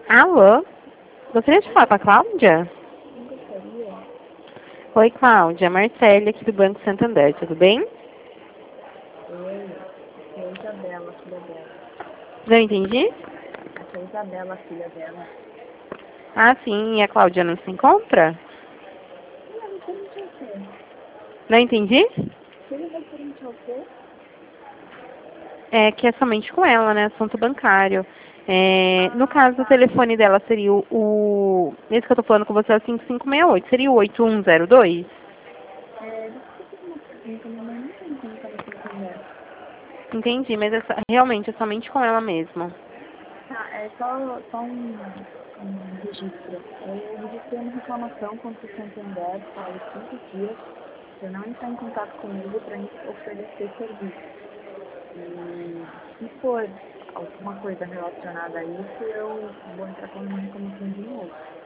Alô? Gostaria de falar com a Cláudia? Não gostaria? Oi, Cláudia. Marcele aqui do Banco Santander, tudo bem? Oi, aqui é a Isabela, filha dela. Não entendi? Aqui é a Isabela, filha dela. Ah, sim. E a Cláudia não se encontra? Não, referente ao quê? Não entendi? Seria referente ao quê? É que é somente com ela, né? Assunto bancário. No Ah, caso, o tá. telefone dela seria esse que eu tô falando com você é o 5568. Seria o 8102? Deixa eu fazer uma pergunta. Minha mãe não tem conta no Santander. Entendi, mas realmente é somente com ela mesmo. Tá, é só um registro. Eu registrei uma reclamação contra o Santander faz 5 dias para não entrar em contato comigo para oferecer serviço. E se for alguma coisa relacionada a isso, eu vou entrar com uma reclamação de novo.